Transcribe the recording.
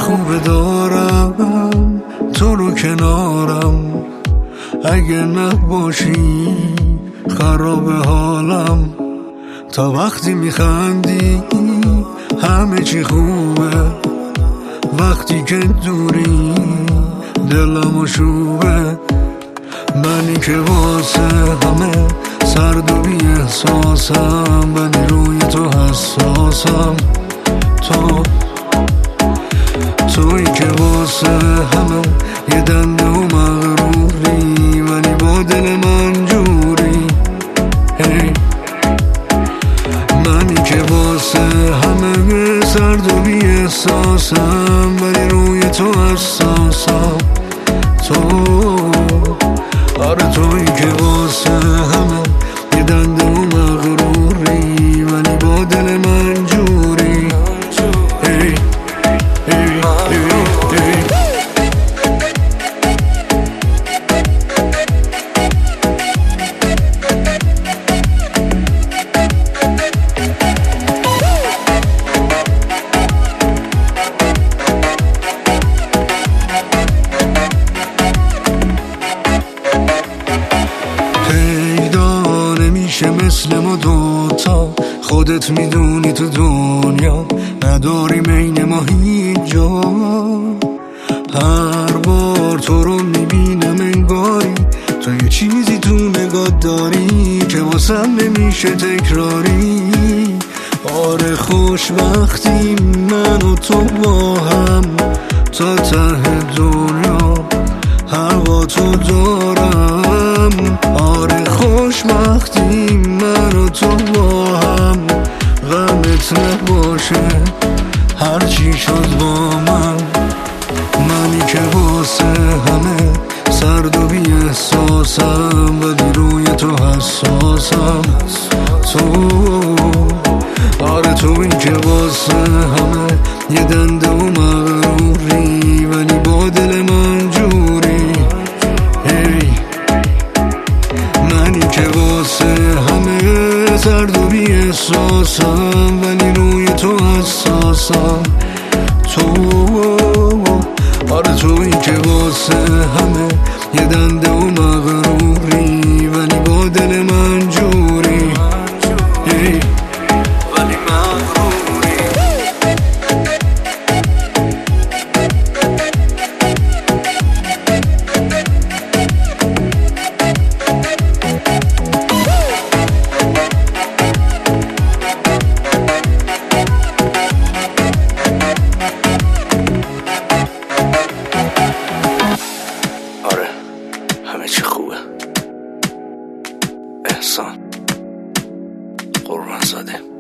خوب دارم تو رو کنارم، اگه نباشی خراب حالم. تا وقتی میخندی همه چی خوبه، وقتی که دوری دلم شوبه. منی که واسه همه سرد و بی احساسم، ولی روی تو حساسم. تویی که واسه همه یه دنده و مغروری، ولی با دل من جوری. منی که واسه همه سرد و بی احساسم، ولی روی تو حساسم. آره تویی که واسه همه یه دنده و مغروری، ولی با دل من جوری. پیدا نمیشه مثل ما دوتا، خودت میدونی تو دنیا نداری بین ما هیچ جا. هر بار تو رو میبینم انگاری تو یه چیزی تو نگاه داری که واسم نمیشه تکراری. آره خوشبختی من و تو با هم، تا ته دنیا هوا تو دارم. آره خوشبختی من و تو با هم، غمت نباشه هرچی شد با من. منی که واسه همه سرد و بی احساسم، ولی روی تو حساسم. آره تویی که واسه همه یه دنده و مغروری، ولی با دل من جوری. منی که واسه همه سرد و بی احساسم، ولی روی تو حساسم. آره تویی که واسه همه یه دنده و مغروری، ولی با دل من جوری. ولی مغروری. آره همه چی خوبه. احسان قربان زاده.